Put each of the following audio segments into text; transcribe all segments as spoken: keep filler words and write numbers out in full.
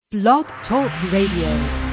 Blog Talk Radio.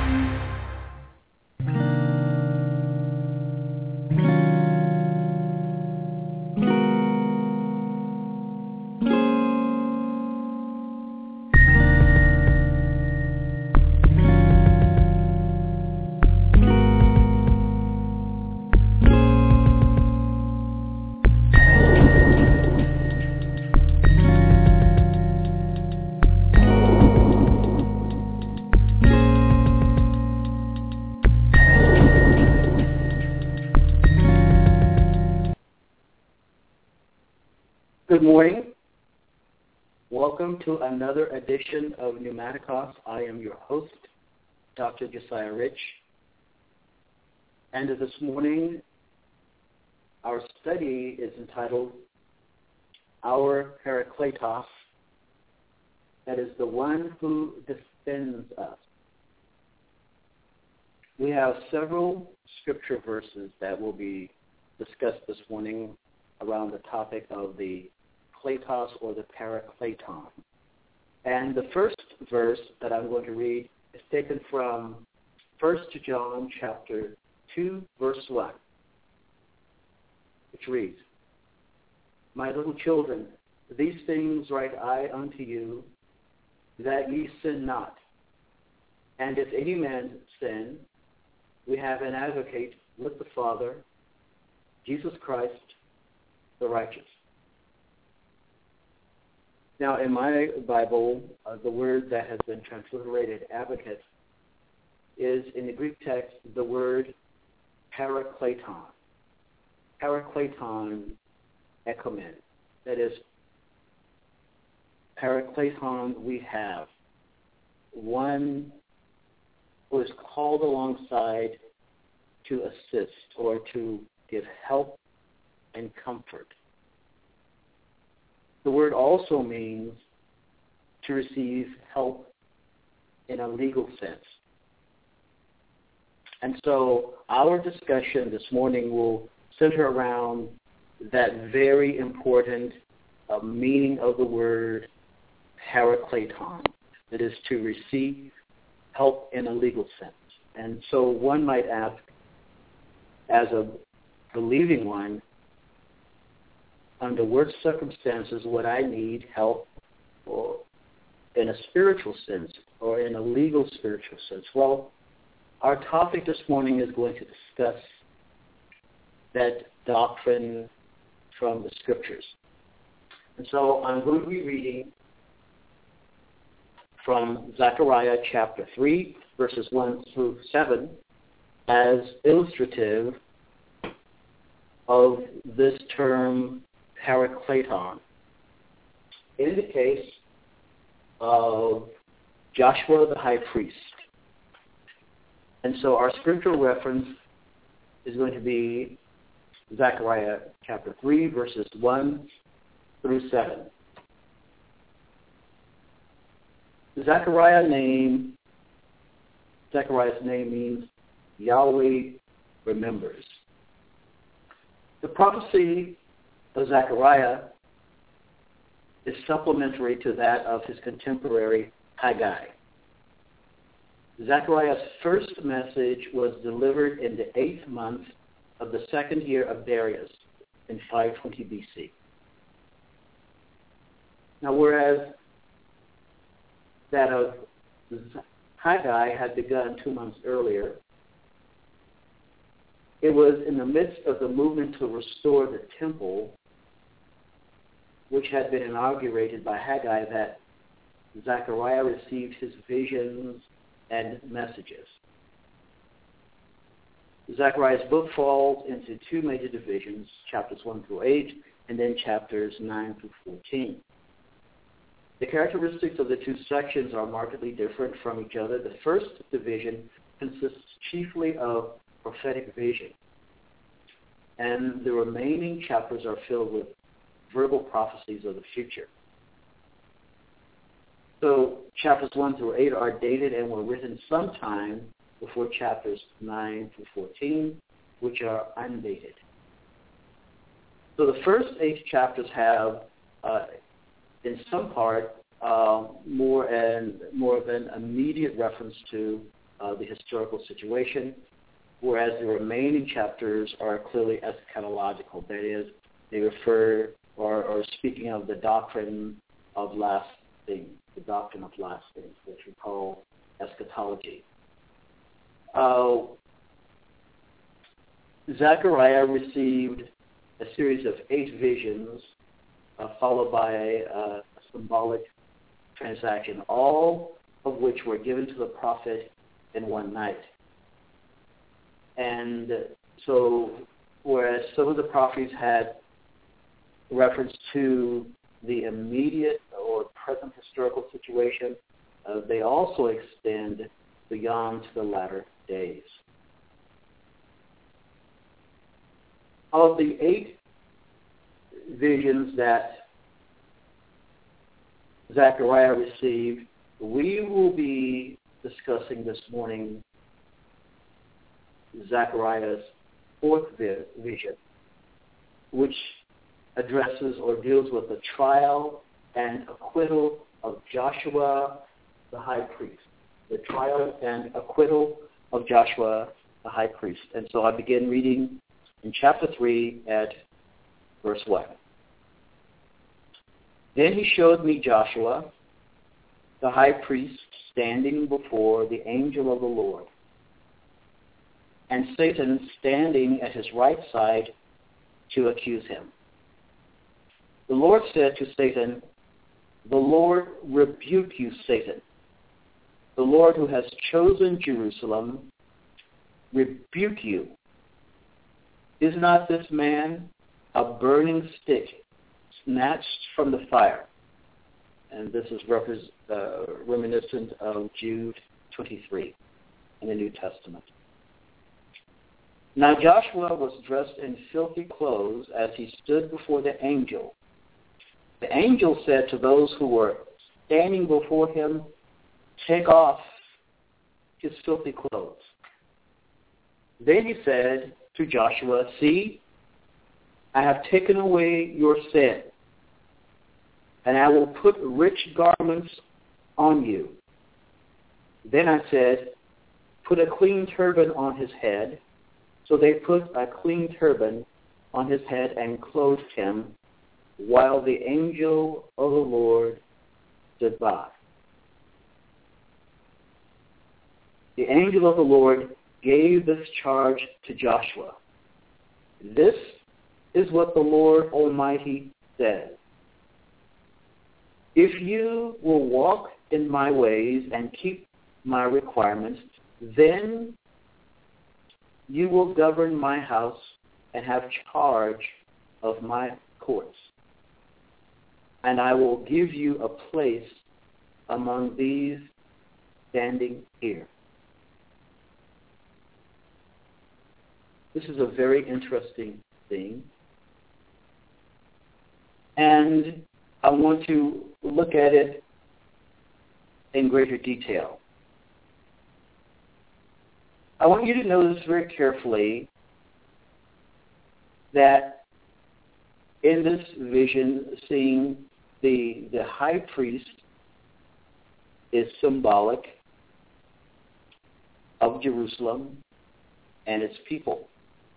Good morning. Welcome to another edition of Pneumaticos. I am your host, Doctor Josiah Rich. And this morning, our study is entitled Our Parakletos, that is the one who defends us. We have several scripture verses that will be discussed this morning around the topic of the Kletos or the Parakleton. And the first verse that I'm going to read is taken from First John chapter two, verse one, which reads, My little children, these things write I unto you, that ye sin not. And if any man sin, we have an advocate with the Father, Jesus Christ, the righteous. Now, in my Bible, uh, the word that has been transliterated advocate is, in the Greek text, the word parakleton. Parakleton ekomen. That is, parakleton we have. One who is called alongside to assist or to give help and comfort. The word also means to receive help in a legal sense. And so our discussion this morning will center around that very important uh, meaning of the word parakleton, that is to receive help in a legal sense. And so one might ask, as a believing one, under what circumstances would I need help or in a spiritual sense or in a legal spiritual sense? Well, our topic this morning is going to discuss that doctrine from the Scriptures. And so I'm going to be reading from Zechariah chapter three, verses one through seven, as illustrative of this term parakleton. In the case of Joshua the high priest. And so our scriptural reference is going to be Zechariah chapter three, verses one through seven. Zechariah name, Zechariah's name means Yahweh remembers. The prophecy of Zechariah is supplementary to that of his contemporary Haggai. Zechariah's first message was delivered in the eighth month of the second year of Darius in five twenty B C. Now, whereas that of Haggai had begun two months earlier, it was in the midst of the movement to restore the temple, which had been inaugurated by Haggai, that Zechariah received his visions and messages. Zechariah's book falls into two major divisions, chapters one through eight, and then chapters nine through fourteen. The characteristics of the two sections are markedly different from each other. The first division consists chiefly of prophetic vision, and the remaining chapters are filled with verbal prophecies of the future. So chapters one through eight are dated and were written sometime before chapters nine through fourteen, which are undated. So the first eight chapters have, uh, in some part, uh, more and more of an immediate reference to uh, the historical situation, whereas the remaining chapters are clearly eschatological. That is, they refer or are speaking of the doctrine of last things, the doctrine of last things, which we call eschatology. Uh, Zechariah received a series of eight visions, uh, followed by a, a symbolic transaction, all of which were given to the prophet in one night. And so, whereas some of the prophecies had reference to the immediate or present historical situation, uh, they also extend beyond to the latter days. Of the eight visions that Zechariah received, we will be discussing this morning Zechariah's fourth vision, which addresses or deals with the trial and acquittal of Joshua the high priest. The trial and acquittal of Joshua the high priest. And so I begin reading in chapter three at verse one. Then he showed me Joshua the high priest standing before the angel of the Lord, and Satan standing at his right side to accuse him. The Lord said to Satan, "The Lord rebuke you, Satan. The Lord who has chosen Jerusalem rebuke you. Is not this man a burning stick snatched from the fire?" And this is repres- uh, reminiscent of Jude twenty-three in the New Testament. Now Joshua was dressed in filthy clothes as he stood before the angel. The angel said to those who were standing before him, "Take off his filthy clothes." Then he said to Joshua, "See, I have taken away your sin, and I will put rich garments on you." Then I said, "Put a clean turban on his head." So they put a clean turban on his head and clothed him, while the angel of the Lord stood by. The angel of the Lord gave this charge to Joshua. "This is what the Lord Almighty says. If you will walk in my ways and keep my requirements, then you will govern my house and have charge of my courts. And I will give you a place among these standing here." This is a very interesting thing. And I want to look at it in greater detail. I want you to notice very carefully that in this vision, seeing the, the high priest is symbolic of Jerusalem and its people.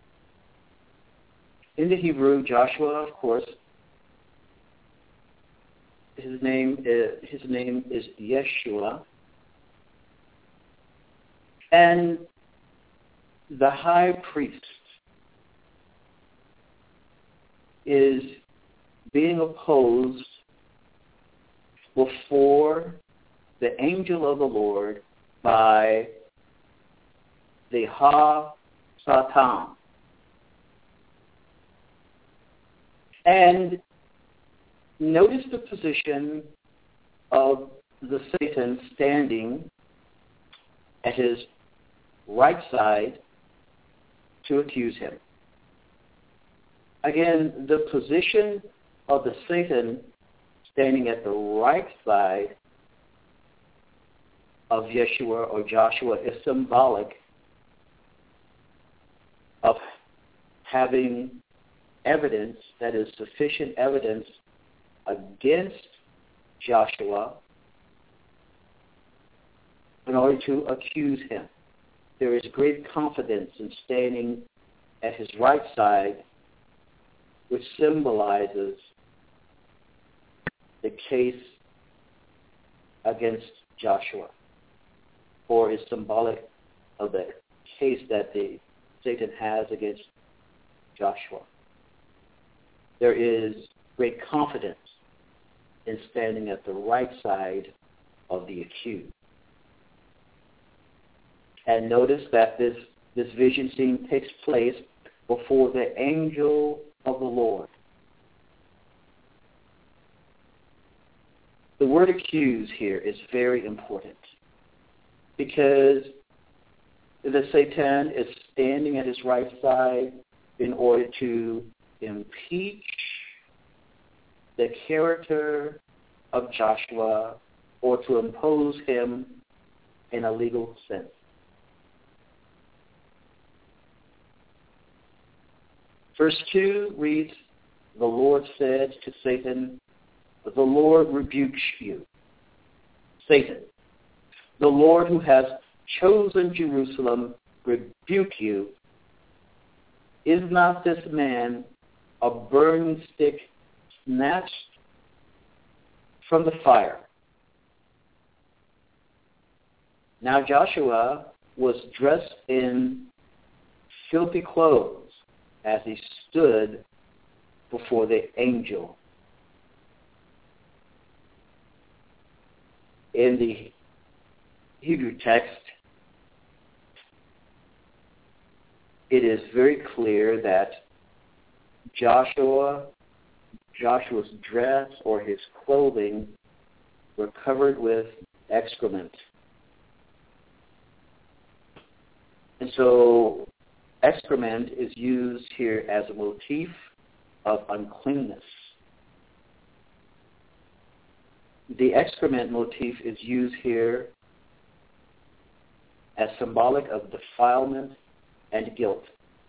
In the Hebrew, Joshua, of course, his name is, his name is Yeshua, and the high priest is being opposed before the angel of the Lord by the Ha-Satan. And notice the position of the Satan standing at his right side to accuse him. Again, the position of the Satan standing at the right side of Yeshua or Joshua is symbolic of having evidence, that is sufficient evidence, against Joshua in order to accuse him. There is great confidence in standing at his right side, which symbolizes the case against Joshua, or is symbolic of the case that the Satan has against Joshua. There is great confidence in standing at the right side of the accused. And notice that this, this vision scene takes place before the angel of the Lord. The word accuse here is very important because the Satan is standing at his right side in order to impeach the character of Joshua or to impose him in a legal sense. Verse two reads, the Lord said to Satan, the Lord rebukes you. Satan, the Lord who has chosen Jerusalem, rebuke you. Is not this man a burning stick snatched from the fire? Now Joshua was dressed in filthy clothes as he stood before the angel. In the Hebrew text, it is very clear that Joshua, Joshua's dress or his clothing were covered with excrement. And so excrement is used here as a motif of uncleanness. The excrement motif is used here as symbolic of defilement and guilt.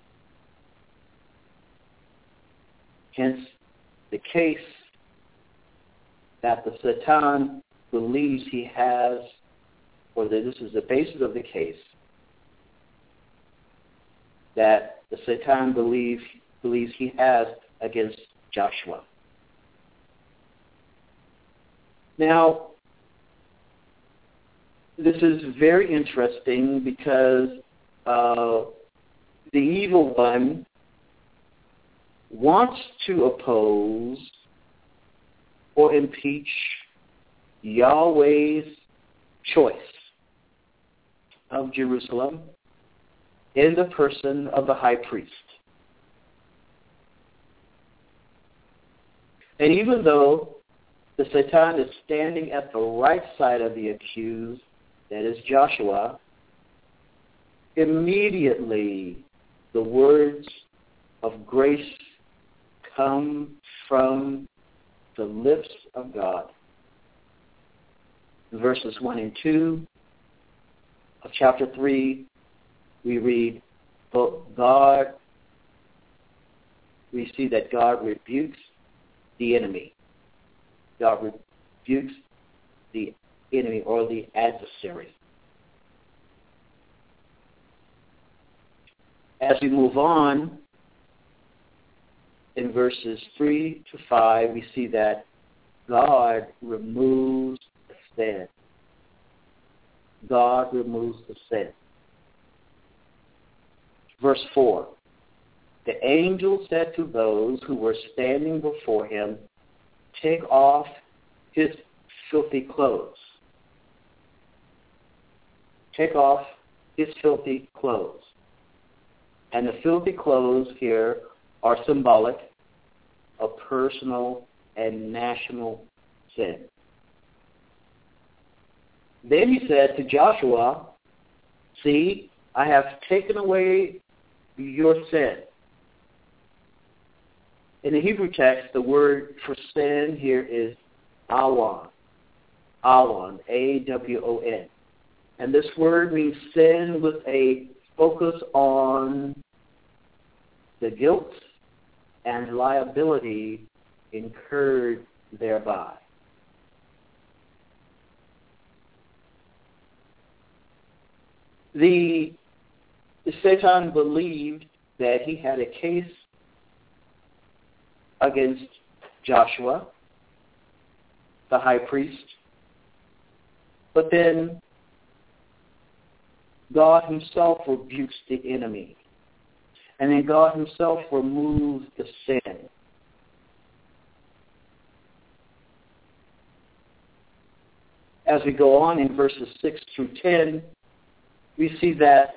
Hence, the case that the Satan believes he has, or that this is the basis of the case, that the Satan believes, believes he has against Joshua. Now, this is very interesting because uh, the evil one wants to oppose or impeach Yahweh's choice of Jerusalem in the person of the high priest. And even though the Satan is standing at the right side of the accused, that is Joshua, immediately the words of grace come from the lips of God. In verses one and two of chapter three, we read, God, we see that God rebukes the enemy. God rebukes the enemy or the adversary. As we move on, in verses three to five, we see that God removes the sin. God removes the sin. Verse four, the angel said to those who were standing before him, take off his filthy clothes. Take off his filthy clothes. And the filthy clothes here are symbolic of personal and national sin. Then he said to Joshua, see, I have taken away your sin. In the Hebrew text, the word for sin here is awon. Awon, A W O N. And this word means sin with a focus on the guilt and liability incurred thereby. The Satan believed that he had a case against Joshua, the high priest, but then God himself rebukes the enemy, and then God himself removes the sin. As we go on in verses six through ten, we see that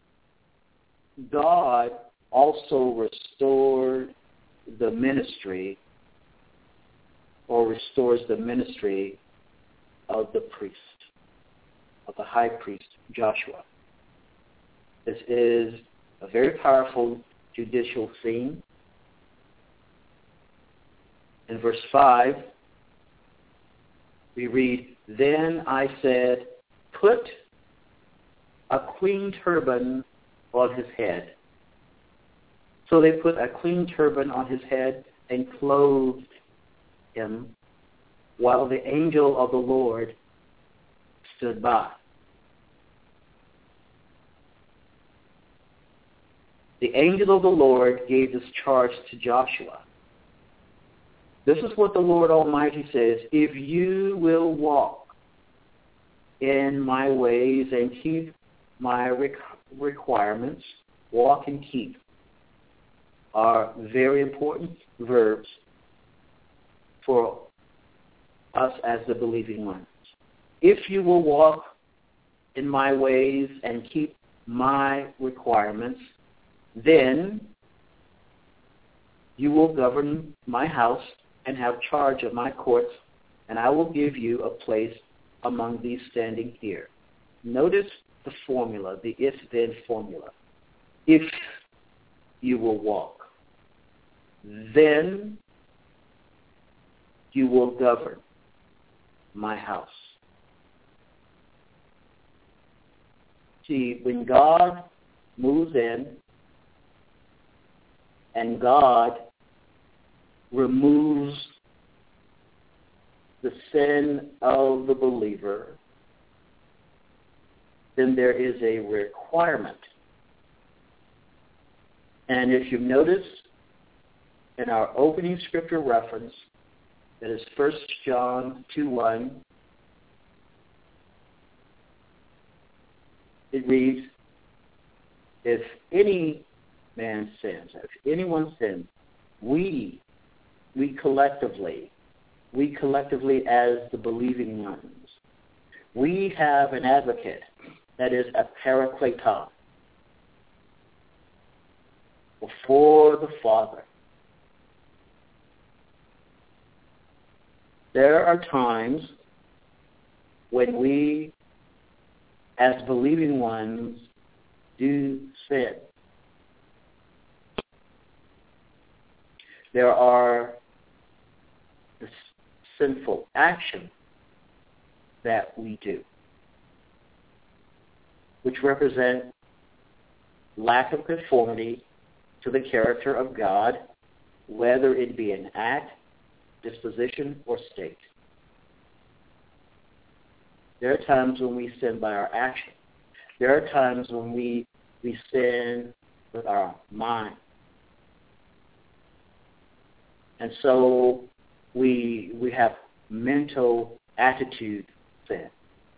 God also restored the ministry, or restores the ministry of the priest, of the high priest, Joshua. This is a very powerful judicial scene. In verse five, we read, "Then I said, put a clean turban on his head." So they put a clean turban on his head and clothed him, while the angel of the Lord stood by. The angel of the Lord gave this charge to Joshua. This is what the Lord Almighty says: if you will walk in my ways and keep my requirements, walk and keep are very important verbs for us as the believing ones. If you will walk in my ways and keep my requirements, then you will govern my house and have charge of my courts, and I will give you a place among these standing here. Notice the formula, the if-then formula. If you will walk, then you will govern my house. See, when God moves in and God removes the sin of the believer, then there is a requirement. And if you notice in our opening scripture reference, that is First John two one, it reads, if any man sins, if anyone sins, we, we collectively, we collectively as the believing ones, we have an advocate, that is a parakletos, before the Father. There are times when we, as believing ones, do sin. There are the sinful actions that we do, which represent lack of conformity to the character of God, whether it be an act, disposition, or state. There are times when we sin by our action. There are times when we, we sin with our mind. And so we, we have mental attitude sin.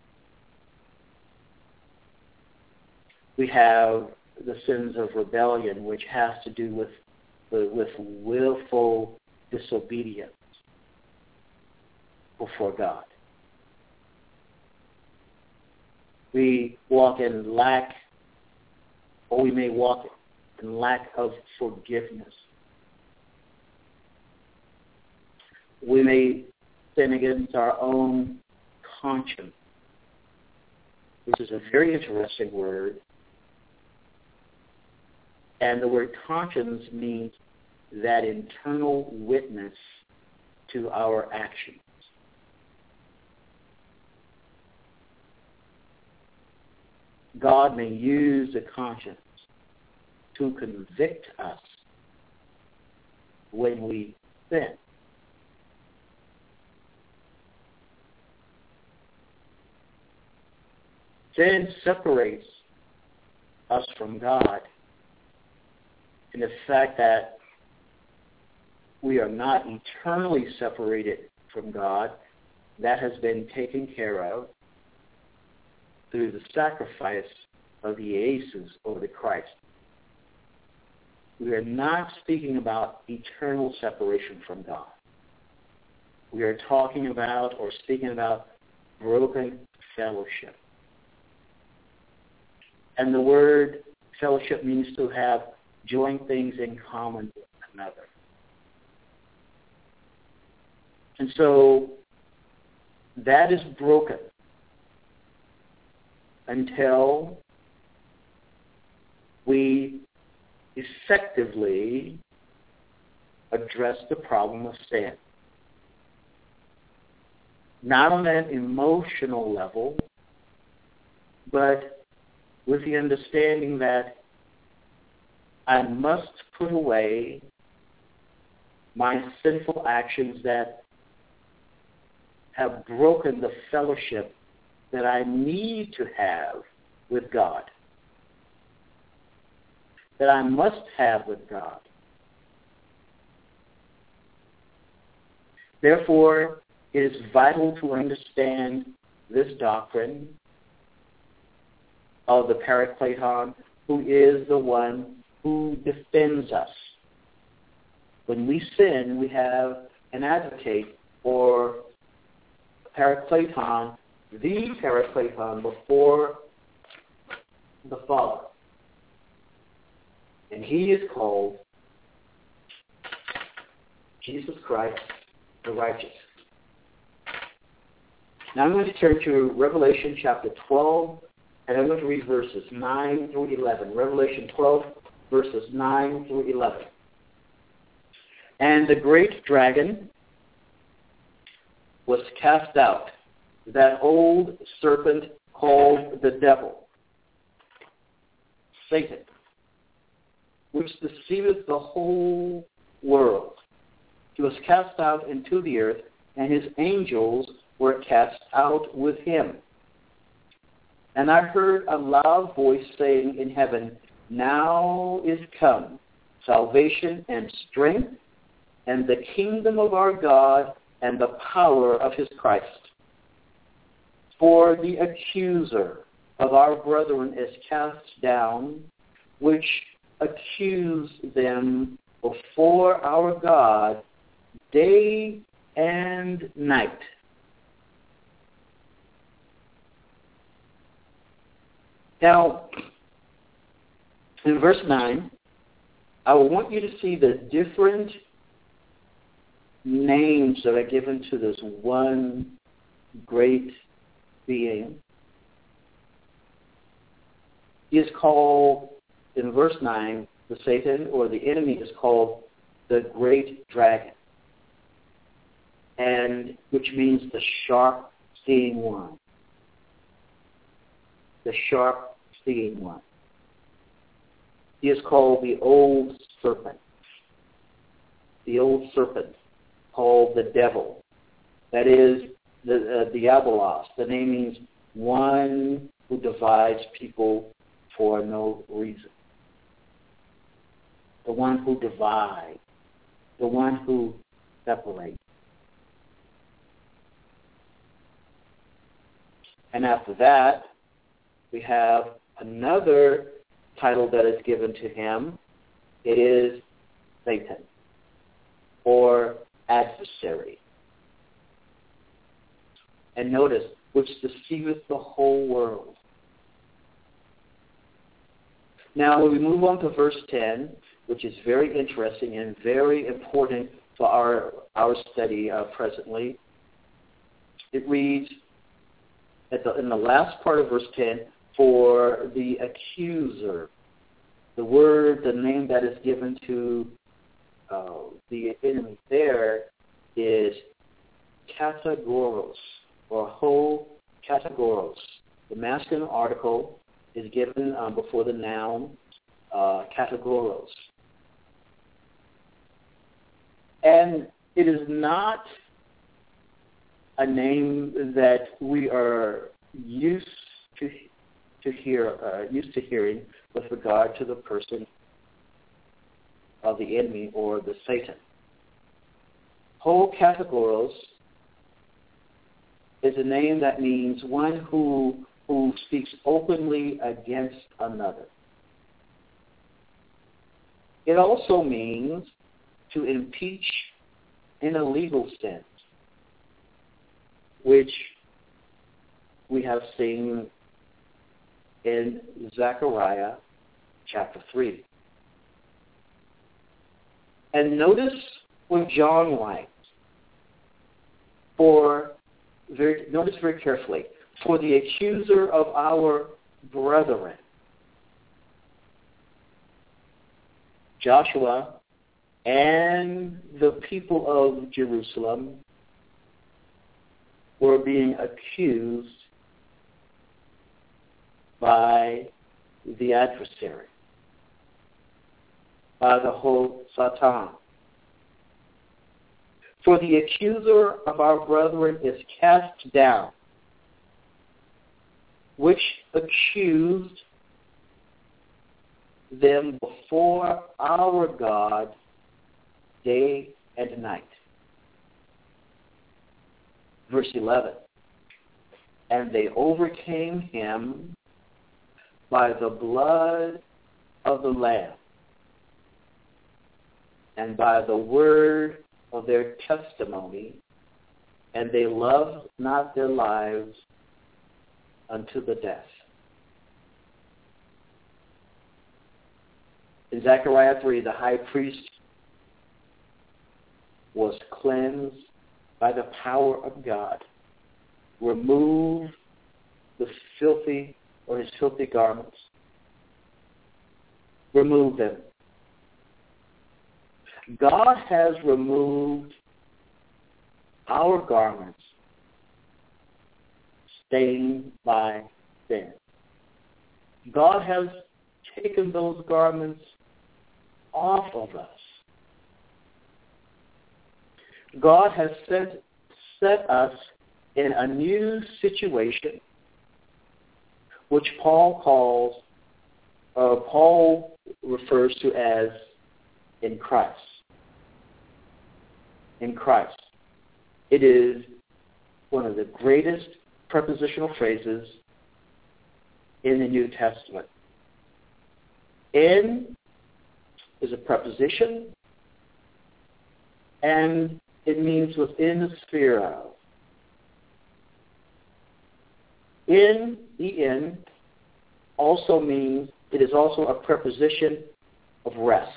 We have the sins of rebellion, which has to do with, with willful disobedience before God. We walk in lack, or we may walk in lack of forgiveness. We may sin against our own conscience, which is a very interesting word. And the word conscience means that internal witness to our actions. God may use the conscience to convict us when we sin. Sin separates us from God, and the fact that we are not eternally separated from God, that has been taken care of through the sacrifice of the Jesus or the Christ. We are not speaking about eternal separation from God. We are talking about or speaking about broken fellowship. And the word fellowship means to have joint things in common with another. And so that is broken until we effectively address the problem of sin. Not on an emotional level, but with the understanding that I must put away my sinful actions that have broken the fellowship that I need to have with God, that I must have with God. Therefore, it is vital to understand this doctrine of the Parakleton, who is the one who defends us. When we sin, we have an advocate or Parakleton, the Parakleton before the Father. And he is called Jesus Christ the righteous. Now I'm going to turn to Revelation chapter twelve, and I'm going to read verses nine through eleven. Revelation twelve, verses nine through eleven. And the great dragon was cast out, that old serpent called the devil, Satan, which deceiveth the whole world. He was cast out into the earth, and his angels were cast out with him. And I heard a loud voice saying in heaven, Now is come salvation and strength, and the kingdom of our God, and the power of his Christ. For the accuser of our brethren is cast down, which accuse them before our God day and night. Now, in verse nine, I want you to see the different names that are given to this one great being. He is called, in verse nine, the Satan, or the enemy is called the great dragon, and which means the sharp-seeing one. The sharp-seeing one. He is called the old serpent. The old serpent, called the devil. That is the uh, diabolos. The name means one who divides people for no reason. The one who divides. The one who separates. And after that, we have another title that is given to him. It is Satan, or adversary. And notice, which deceiveth the whole world. Now, when we move on to verse ten, which is very interesting and very important for our, our study uh, presently, it reads, At the, in the last part of verse ten, for the accuser, the word, the name that is given to uh, the enemy there is katagoros, or ho katagoros. The masculine article is given um, before the noun uh, katagoros. And it is not a name that we are used to to hear, uh, used to hearing with regard to the person of the enemy or the Satan. Ho Kategoros is a name that means one who who speaks openly against another. It also means to impeach in a legal sense, which we have seen in Zechariah chapter three. And notice what John writes. For very, notice very carefully. For the accuser of our brethren, Joshua and the people of Jerusalem were being accused by the adversary, by the whole Satan. For the accuser of our brethren is cast down, which accused them before our God day and night. Verse eleven. And they overcame him by the blood of the Lamb and by the word of their testimony, and they loved not their lives unto the death. In Zechariah three, the high priest was cleansed by the power of God, removed the filthy or his filthy garments, removed them. God has removed our garments stained by sin. God has taken those garments off of us. God has set, set us in a new situation, which Paul calls, uh, Paul refers to as in Christ. In Christ. It is one of the greatest prepositional phrases in the New Testament. In is a preposition, and it means within the sphere of. In, en, also means, it is also a preposition of rest.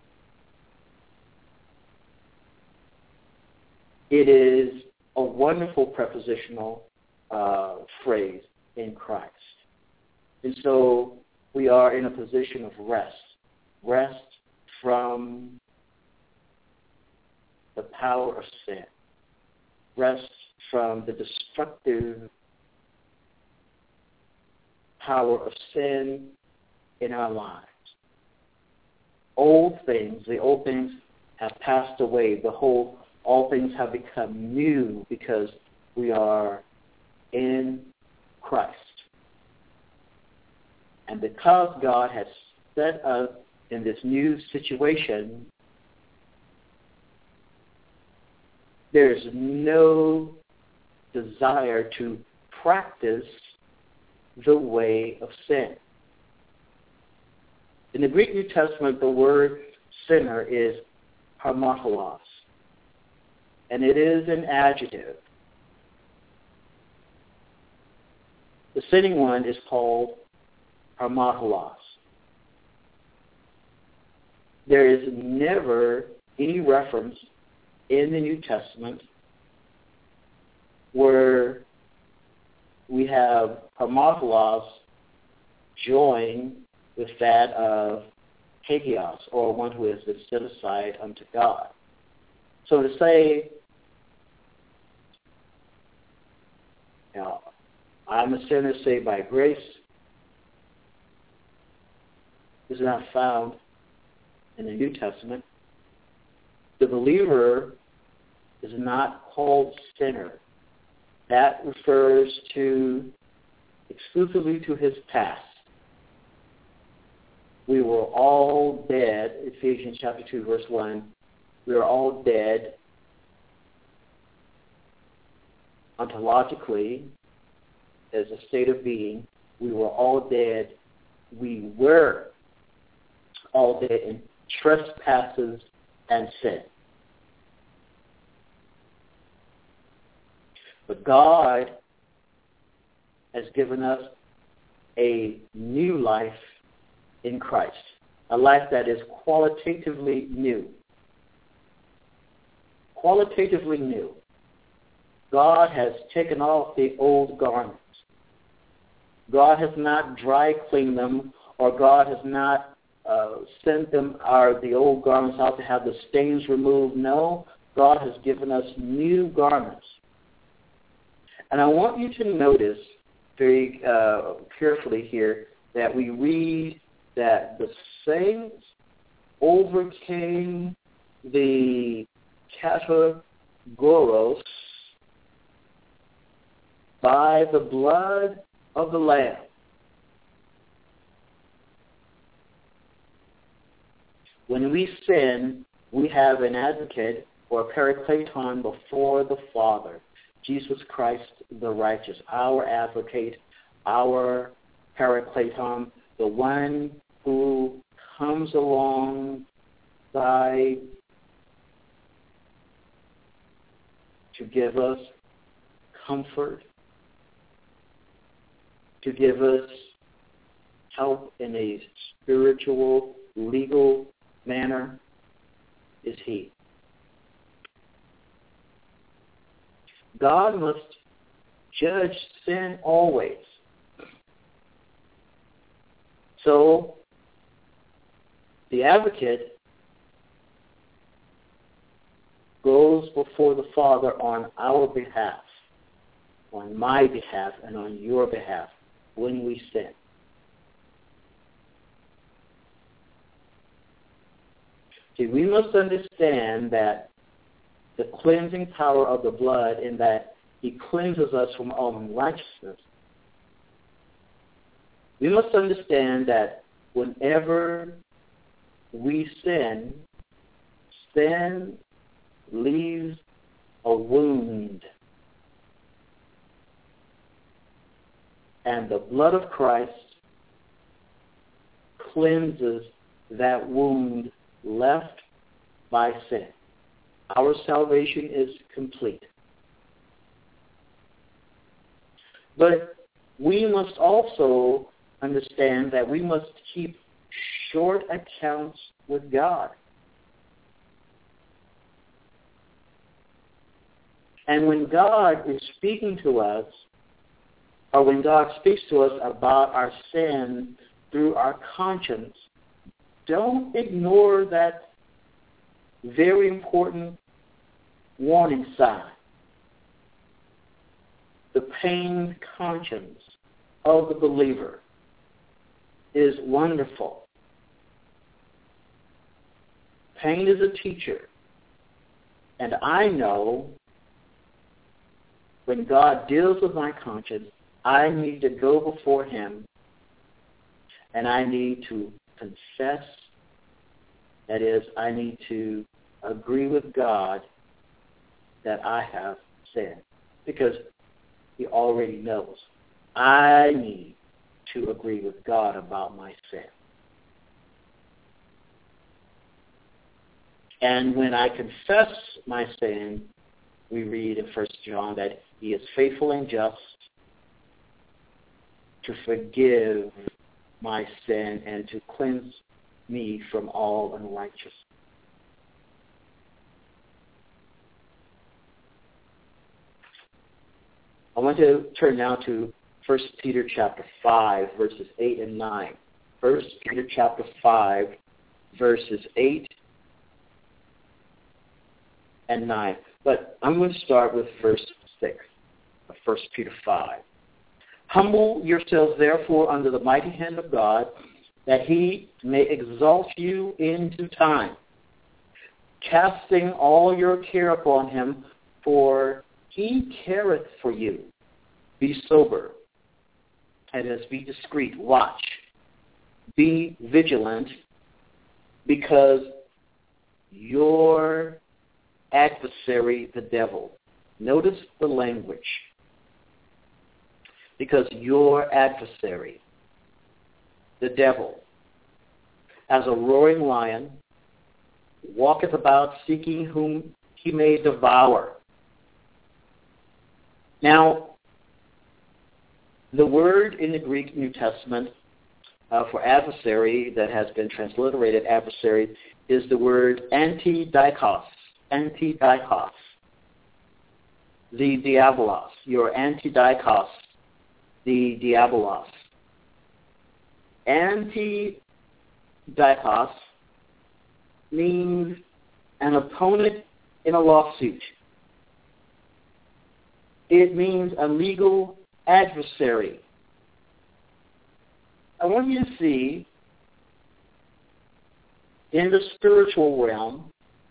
It is a wonderful prepositional uh, phrase in Christ. And so we are in a position of rest. Rest from the power of sin. Rest from the destructive power of sin in our lives. Old things, the old things have passed away. Behold, all things have become new because we are in Christ. And because God has set us in this new situation, there is no desire to practice the way of sin. In the Greek New Testament, the word sinner is hamartolos, and it is an adjective. The sinning one is called hamartolos. There is never any reference in the New Testament where we have hamartolos joined with that of hagios, or one who has been set aside unto God. So to say, you know, I'm a sinner saved by grace is not found in the New Testament. The believer is not called sinner. That refers to exclusively to his past. We were all dead, Ephesians chapter two, verse one. We are all dead ontologically as a state of being. We were all dead. We were all dead in trespasses and sin. But God has given us a new life in Christ, a life that is qualitatively new. Qualitatively new. God has taken off the old garments. God has not dry cleaned them, or God has not uh, sent them our, the old garments out to have the stains removed. No, God has given us new garments. And I want you to notice very uh, carefully here that we read that the saints overcame the Katagoros by the blood of the Lamb. When we sin, we have an advocate or a parakleton before the Father, Jesus Christ the righteous, our advocate, our parakleton, the one who comes alongside to give us comfort, to give us help in a spiritual, legal manner, is he. God must judge sin always. So, the advocate goes before the Father on our behalf, on my behalf, and on your behalf when we sin. See, we must understand that the cleansing power of the blood in that he cleanses us from all unrighteousness. We must understand that whenever we sin, sin leaves a wound. And the blood of Christ cleanses that wound left by sin. Our salvation is complete. But we must also understand that we must keep short accounts with God. And when God is speaking to us, or when God speaks to us about our sin through our conscience, don't ignore that very important warning sign. The pained conscience of the believer is wonderful. Pain is a teacher. And I know when God deals with my conscience, I need to go before him and I need to confess. That is, I need to agree with God that I have sinned, because he already knows. I need to agree with God about my sin. And when I confess my sin, we read in First John that he is faithful and just to forgive my sin and to cleanse me from all unrighteousness. I want to turn now to First Peter chapter five, verses eight and nine. First Peter chapter five, verses eight and nine. But I'm going to start with verse six of First Peter five. Humble yourselves, therefore, under the mighty hand of God, that he may exalt you in due time, casting all your care upon him, for he careth for you. Be sober, And as be discreet, watch, be vigilant, because your adversary, the devil, notice the language, because your adversary, the devil, as a roaring lion, walketh about seeking whom he may devour. Now, the word in the Greek New Testament uh, for adversary that has been transliterated adversary is the word antidikos, antidikos, the diabolos, your antidikos, the diabolos. Antidikos means an opponent in a lawsuit. It means a legal adversary. I want you to see in the spiritual realm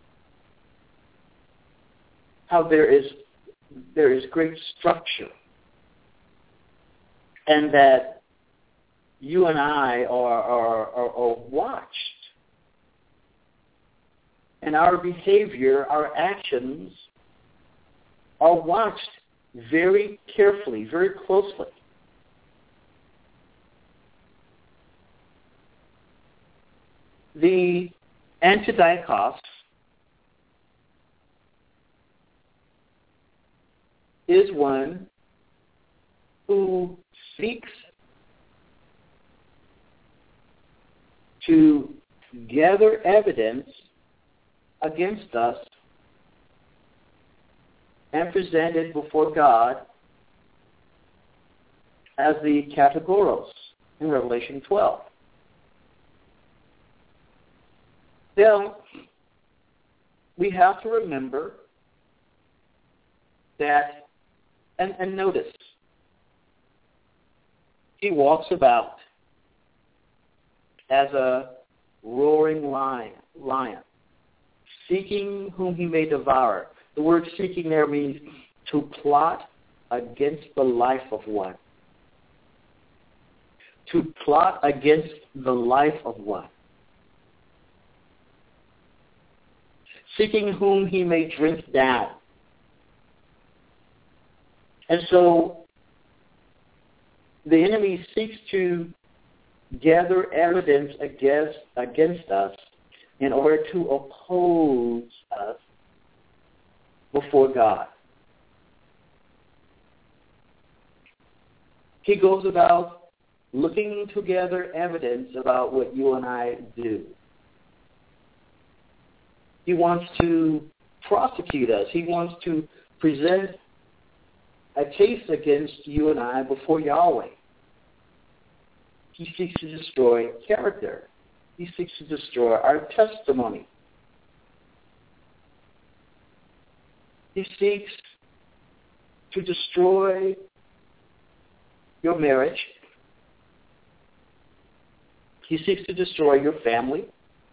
how there is there is great structure, and that you and I are, are, are, are watched, and our behavior, our actions are watched very carefully, very closely. The antidikos is one who seeks to gather evidence against us and present it before God as the kategoros in Revelation twelve. Now, we have to remember that, and, and notice, he walks about as a roaring lion, lion, seeking whom he may devour. The word seeking there means to plot against the life of one. To plot against the life of one. Seeking whom he may drink down. And so the enemy seeks to gather evidence against, against us in order to oppose us before God. He goes about looking to gather evidence about what you and I do. He wants to prosecute us. He wants to present a case against you and I before Yahweh. He seeks to destroy character. He seeks to destroy our testimony. He seeks to destroy your marriage. He seeks to destroy your family.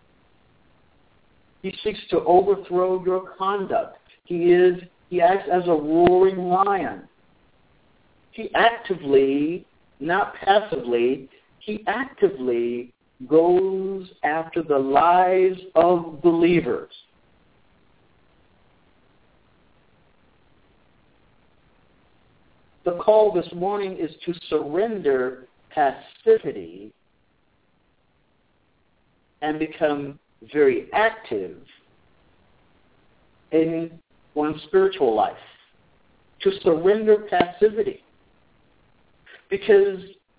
He seeks to overthrow your conduct. He is he acts as a roaring lion. He actively, not passively, he actively goes after the lives of believers. The call this morning is to surrender passivity and become very active in one's spiritual life. To surrender passivity. Because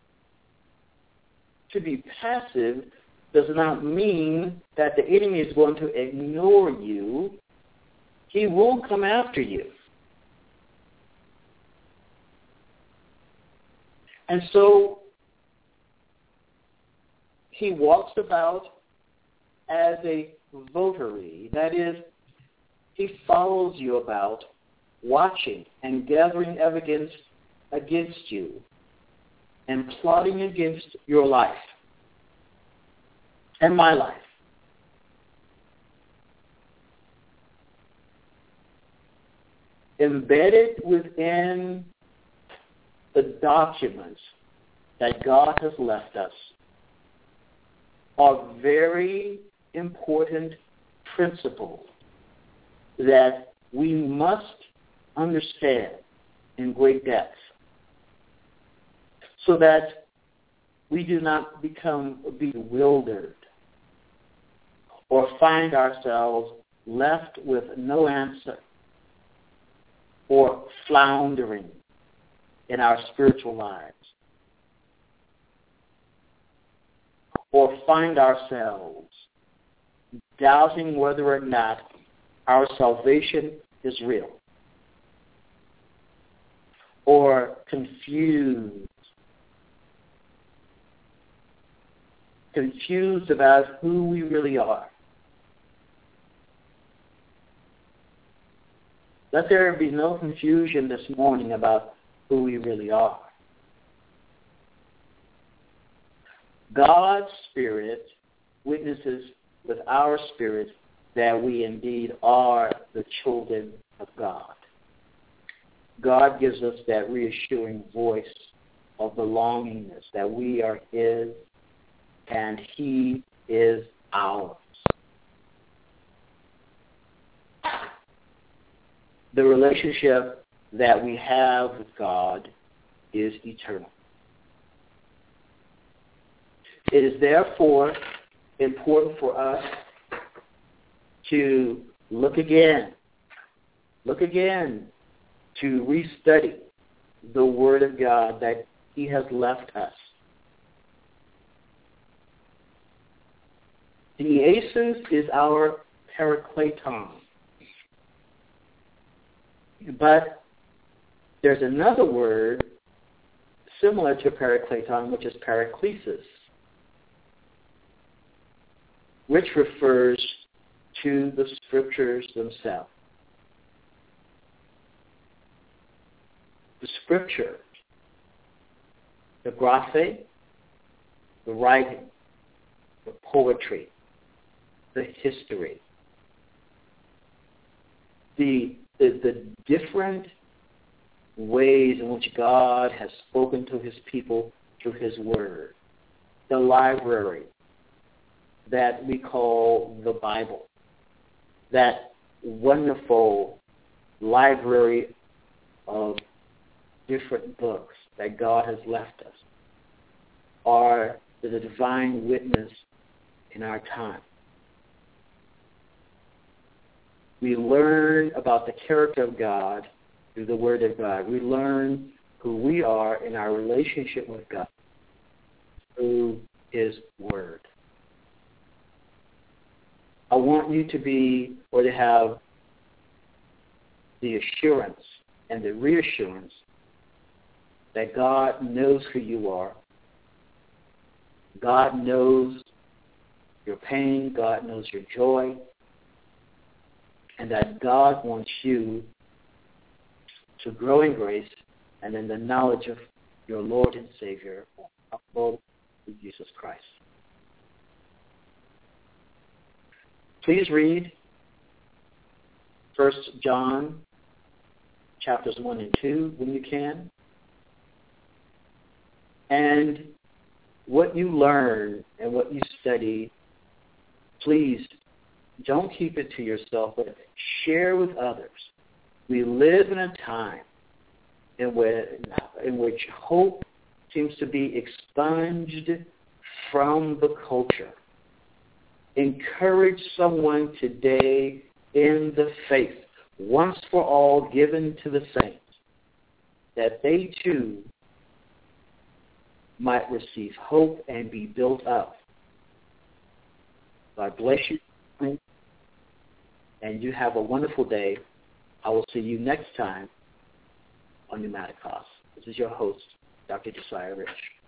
to be passive does not mean that the enemy is going to ignore you. He will come after you. And so he walks about as a votary. That is, he follows you about, watching and gathering evidence against you and plotting against your life and my life. Embedded within the documents that God has left us are very important principles that we must understand in great depth so that we do not become bewildered or find ourselves left with no answer or floundering in our spiritual lives, or find ourselves doubting whether or not our salvation is real, or confused, confused about who we really are. Let there be no confusion this morning about who we really are. God's Spirit witnesses with our spirit that we indeed are the children of God. God gives us that reassuring voice of belongingness that we are His and He is ours. The relationship that we have with God is eternal. It is therefore important for us to look again, look again, to restudy the Word of God that He has left us. The Jesus is our Parakleton. But there's another word similar to Parakleton, which is Paraklesis, which refers to the Scriptures themselves. The Scripture, the graphe, the writing, the poetry, the history, the, the, the different ways in which God has spoken to His people through His Word, the library that we call the Bible, that wonderful library of different books that God has left us, are the divine witness in our time. We learn about the character of God through the Word of God. We learn who we are in our relationship with God through His Word. I want you to be, or to have, the assurance and the reassurance that God knows who you are. God knows your pain. God knows your joy. And that God wants you to grow in grace and in the knowledge of your Lord and Savior, our Lord Jesus Christ. Please read First John chapters one and two when you can. And what you learn and what you study, please don't keep it to yourself, but share with others. We live in a time in which, in which hope seems to be expunged from the culture. Encourage someone today in the faith, once for all given to the saints, that they too might receive hope and be built up. God bless you, and you have a wonderful day. I will see you next time on Pneumaticos. This is your host, Doctor Josiah Rich.